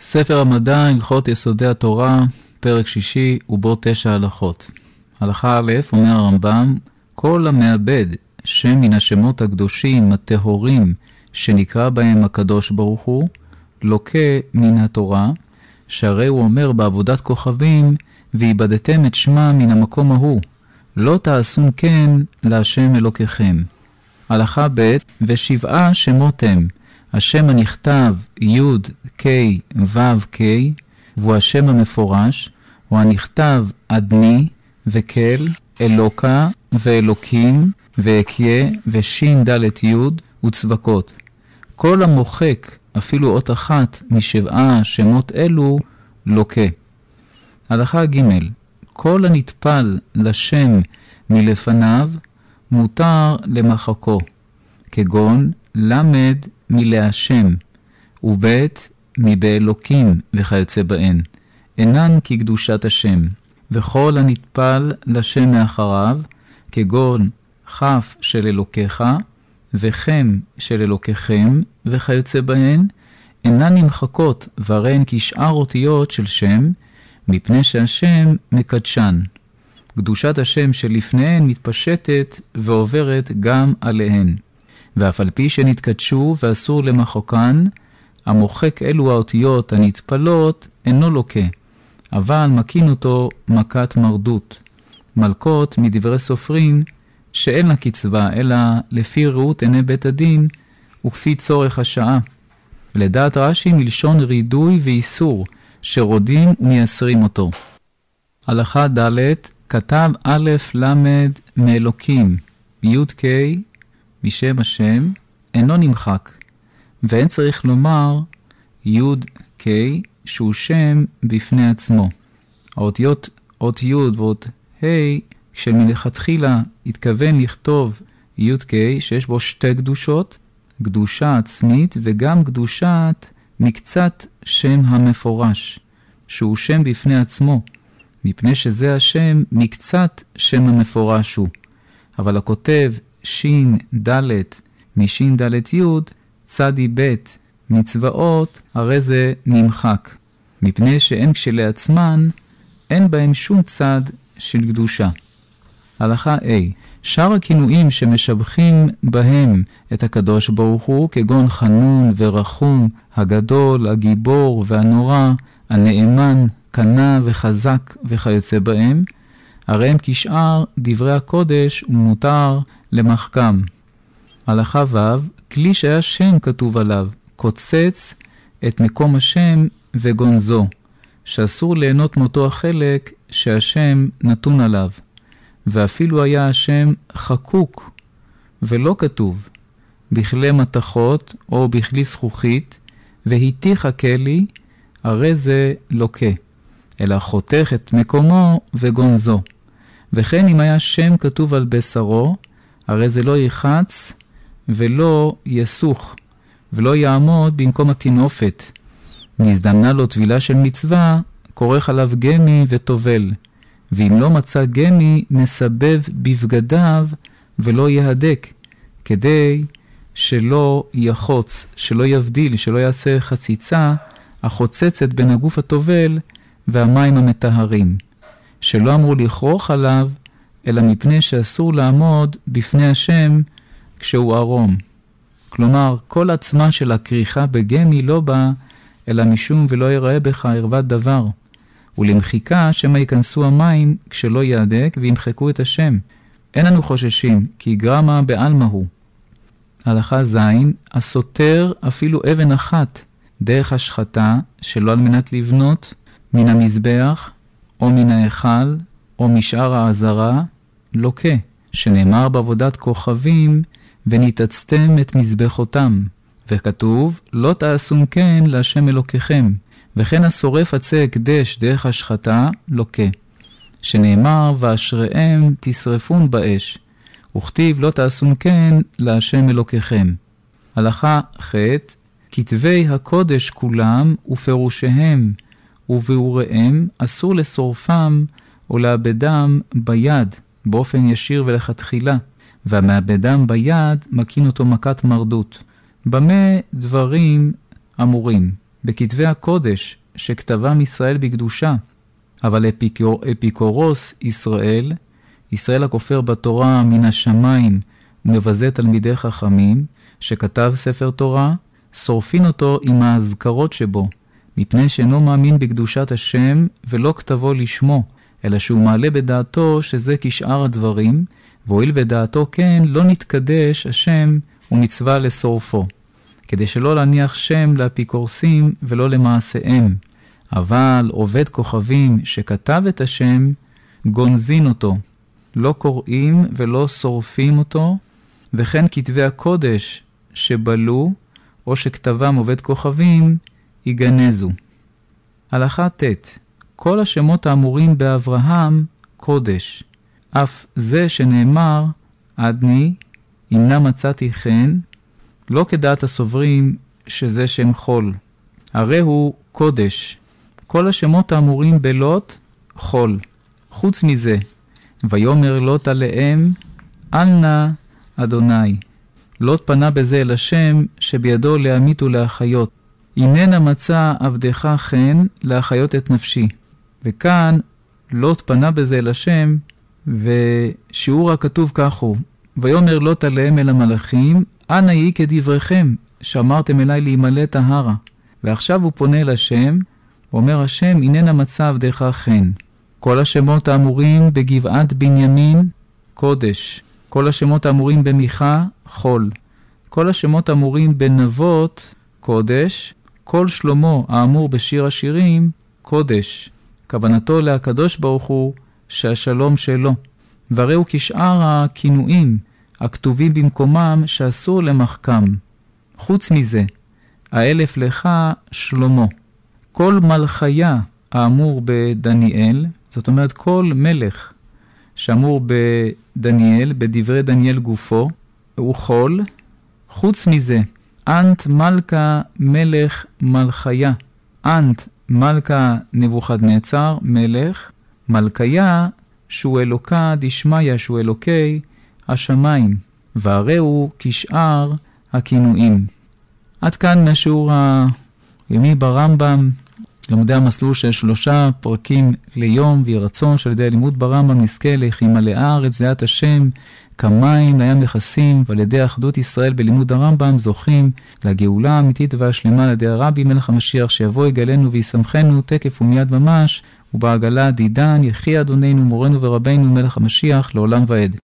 ספר המדע, הלכות יסודי התורה, פרק 6, ובו 9 הלכות. הלכה א', אומר הרמב"ם, כל המאבד שם מן השמות הקדושים, הטהורים, שנקרא בהם הקדוש ברוך הוא, לוקה מן התורה, שהרי הוא אומר בעבודת כוכבים, ואיבדתם את שמה מן המקום ההוא, לא תעשון כן להשם אלוקיכם. הלכה ב', ושבעה שמות הם, השם הנכתב י' ק' ו' ק', והוא השם המפורש, הוא הנכתב אדני וקל, אלוקה ואלוקים ואקיה ושין ד' י' וצבקות. כל המוחק אפילו אות אחת משבעה שמות אלו לוקה. הלכה ג', כל הנטפל לשם מלפניו מותר למחקו, כגון למד מלהשם, ובית מבאלוקים וכיוצא בהן, אינן כקדושת השם. וכל הנטפל לשם מאחריו, כגון כף של אלוקיך, וחם של אלוקיכם וכיוצא בהן, אינן נמחקות והרי הן כשאר אותיות של שם, מפני שהשם מקדשן. קדושת השם שלפניהן מתפשטת ועוברת גם עליהן. ואף על פי שנתקדשו ואסור למחוקן, המוחק אלו האותיות הנטפלות אינו לוקה, אבל מקין אותו מכת מרדות. מלכות מדברי סופרים שאין לה קצבה, אלא לפי ראות עיני בית הדין וכפי צורך השעה. לדעת רש"י מלשון רידוי ואיסור, שרודים ומייסרים אותו. הלכה ד', כתב א' למד מאלוקים, י' ק' משם השם, אינו נמחק, ואין צריך לומר י' ק' שהוא שם בפני עצמו. האותיות אות י' ואות ה' כשמלכתחילה התכוון לכתוב י' ק' שיש בו שתי קדושות, קדושה עצמית וגם קדושת מקצת שם המפורש, שהוא שם בפני עצמו, מפני שזה השם מקצת שם המפורש הוא. אבל הכותב שין ד' משין ד' י' צדי ב' מצבאות, הרי זה נמחק, מפני שאין כשלעצמן, אין בהם שום צד של קדושה. הלכה A, שאר הכינויים שמשבחים בהם את הקדוש ברוך הוא, כגון חנון ורחום, הגדול, הגיבור והנורא, הנאמן, קנה וחזק וכיוצא בהם, הרי הם כשאר דברי הקודש ומותר למחכם. הלכה ו', כלי שהיה שם כתוב עליו, קוצץ את מקום השם וגונזו, שאסור ליהנות מאותו החלק שהשם נתון עליו. ואפילו היה השם חקוק ולא כתוב, בכלי מתכות או בכלי זכוכית, והיתיך הכלי, הרי זה לוקה, אלא חותך את מקומו וגונזו. וכן אם היה שם כתוב על בשרו, הרי זה לא יחץ ולא יסוך, ולא יעמוד במקום התינופת. נזדמנה לו טבילה של מצווה, כורך עליו גמי וטובל, ואם לא מצא גמי, מסבב בבגדיו ולא יהדק, כדי שלא יחוץ, שלא יבדיל, שלא יעשה חציצה החוצצת בין הגוף הטובל והמים המטהרים, שלא אמרו לכרוך עליו, אלא מפני שאסור לעמוד בפני השם כשהוא ערום. כלומר, כל עצמה של הכריכה בגמי לא בא, אלא משום ולא יראה בך ערוות דבר. ולמחיקה שמא ייכנסו המים כשלא יהדק וימחקו את השם. אין לנו חוששים, כי גרמה בעלמא הוא. הלכה ז', הסותר אפילו אבן אחת דרך השחתה, שלא על מנת לבנות מן המזבח, או מן ההיכל, או משאר העזרה, לוקה, שנאמר בעבודת כוכבים, ונתעצתם את מזבחותם. וכתוב, לא תעשון כן להשם אלוקיכם. וכן השורף עצי הקדש דרך השחתה לוקה, שנאמר ואשריהם תשרפון באש, וכתיב לא תעשון כן להשם אלוקיכם. הלכה ח', כתבי הקודש כולם ופירושיהם וביאוריהם אסור לשורפם או לאבדם ביד באופן ישיר ולכתחילה, והמאבדם ביד מקין אותו מכת מרדות. במה דברים אמורים? בכתבי הקודש שכתבם ישראל בקדושה, אבל אפיקורוס ישראל, ישראל הכופר בתורה מן השמיים ומבזה תלמידי חכמים, שכתב ספר תורה, שורפין אותו עם ההזכרות שבו, מפני שאינו מאמין בקדושת השם ולא כתבו לשמו, אלא שהוא מעלה בדעתו שזה כשאר הדברים, והואיל בדעתו כן לא נתקדש השם ומצווה לשורפו, כדי שלא להניח שם לאפיקורסים ולא למעשיהם. אבל עובד כוכבים שכתב את השם, גונזין אותו, לא קוראים ולא שורפים אותו, וכן כתבי הקודש שבלו, או שכתבם עובד כוכבים, יגנזו. הלכה ט' כל השמות האמורים באברהם, קודש. אף זה שנאמר, עדני, אם מצאתי חן, לא כדעת הסוברים שזה שם חול. הרי הוא קודש. כל השמות האמורים בלוט, חול. חוץ מזה, ויאמר לוט עליהם, אל נא אדוני. לוט פנה בזה אל השם שבידו להמית ולהחיות. הננה מצא עבדך חן להחיות את נפשי. וכאן לוט פנה בזה אל השם, ושיעור הכתוב כך הוא, ויאמר לוט עליהם אל המלאכים, אנא יהי כדבריכם, שאמרתם אליי להימלא טהרה. ועכשיו הוא פונה אל השם, ואומר השם, הננה מצא עבדך חן. כל השמות האמורים בגבעת בנימין, קודש. כל השמות האמורים במיכה, חול. כל השמות האמורים בנבות, קודש. כל שלמה האמור בשיר השירים, קודש. כוונתו להקדוש ברוך הוא שהשלום שלו. והרי הוא כשאר הכינויים הכתובים במקומם שאסור למחכם. חוץ מזה, האלף לך שלמה. כל מלכיה האמור בדניאל, זאת אומרת כל מלך שאמור בדניאל, בדברי דניאל גופו, הוא חול. חוץ מזה, אנט מלכה מלך מלכיה. אנט מלכה נבוכדנצר מלך, מלכיה שהוא אלוקה דשמיא, שהוא אלוקי השמיים, והרי הוא כשאר הכינויים. עד כאן מהשיעור היומי ברמב"ם, למודי המסלול של 3 פרקים ליום, ויהי רצון שעל ידי הלימוד ברמב"ם נזכה להימלא הארץ דעת השם כמים לים מכסים, ועל ידי אחדות ישראל בלימוד הרמב"ם זוכים לגאולה האמיתית והשלמה על ידי הרבי מלך המשיח, שיבוא יגאלנו וישמחנו תקף ומיד ממש, ובעגלה דידן יחי אדוננו מורנו ורבנו מלך המשיח לעולם ועד.